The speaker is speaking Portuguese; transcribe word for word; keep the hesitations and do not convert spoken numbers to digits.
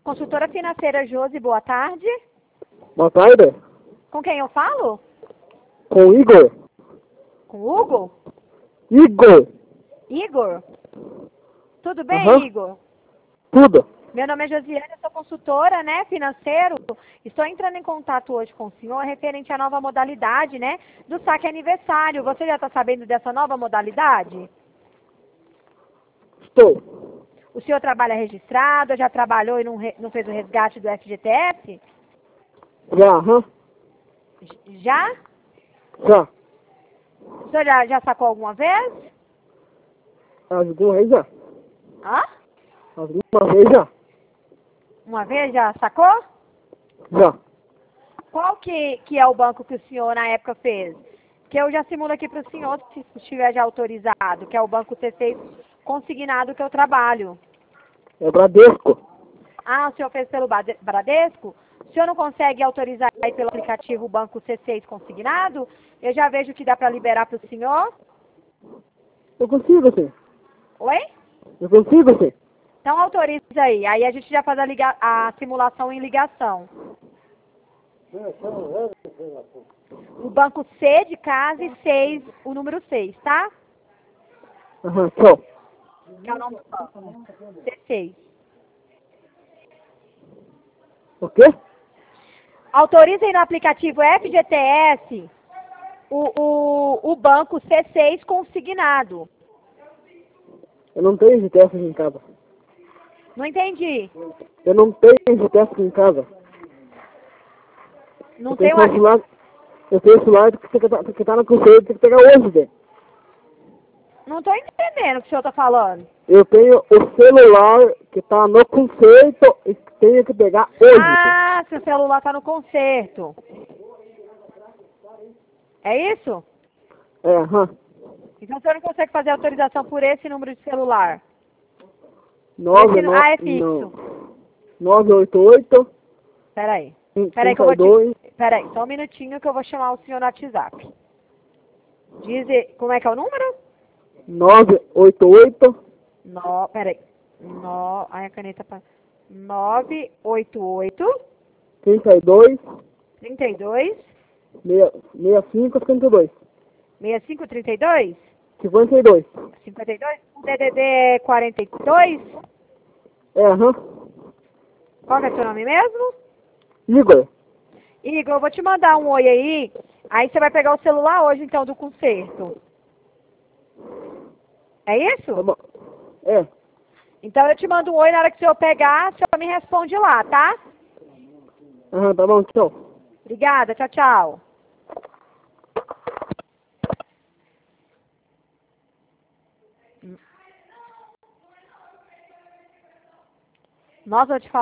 Consultora financeira Josi, boa tarde. Boa tarde. Com quem eu falo? Com o Igor. Com o Hugo? Igor. Igor? Tudo bem, Aham. Igor? Tudo. Meu nome é Josiane, eu sou consultora, né, financeiro. Estou entrando em contato hoje com o senhor referente à nova modalidade, né, do saque aniversário. Você já está sabendo dessa nova modalidade? Estou. O senhor trabalha registrado, já trabalhou e não, re- não fez o resgate do F G T S? Já, aham. J- Já? Já. O senhor já, já sacou alguma vez? Alguma vez já. Hã? Alguma vez já. Uma vez já sacou? Já. Qual que, que é o banco que o senhor na época fez? Que eu já simulo aqui para o senhor, se estiver já autorizado, que é o banco T seis consignado que eu trabalho. É Bradesco. Ah, o senhor fez pelo Bade- Bradesco? O senhor não consegue autorizar aí pelo aplicativo o banco C seis consignado? Eu já vejo que dá para liberar para o senhor. Eu consigo, sim. Oi? Eu consigo, sim. Então autoriza aí. Aí a gente já faz a, liga- a simulação em ligação. O banco C de casa e seis, o número seis, tá? Aham, tchau. Que é o nome do banco. C seis. O quê? Autoriza aí no aplicativo F G T S o, o, o banco C seis consignado. Eu não tenho G T S aqui em casa. Não entendi. Eu não tenho G T S aqui em casa. Não Eu tem tenho uma... só celular. Eu tenho celular que tá, que tá no conselho, tem que pegar hoje, velho. Não tô entendendo o que o senhor tá falando. Eu tenho o celular que tá no conceito e que tenho que pegar hoje. Ah, seu celular tá no conserto. É isso? É, aham. Então o senhor não consegue fazer autorização por esse número de celular. Nove, Esse, nu- no, ah, é não. fixo. nove oito oito, Peraí. cinco Peraí que eu vou dois. te... Peraí, só um minutinho que eu vou chamar o senhor no WhatsApp. Diz... e- Como é que é o número? nove oito oito, No... Peraí. No... Ai, a caneta... Pa... nove oito oito, trinta e dois, trinta e dois, sessenta e cinco, cinquenta e dois. sessenta e cinco, trinta e dois, cinquenta e dois. cinquenta e dois, D D D quarenta e dois. É, aham. Qual que é o seu nome mesmo? Igor. Igor, eu vou te mandar um oi aí. Aí você vai pegar o celular hoje, então, do concerto. É Tá isso? bom. É. Então eu te mando um oi, na hora que o senhor pegar, o senhor me responde lá, tá? Aham, tá bom, tchau. Obrigada, tchau, tchau. Nossa, eu te falo.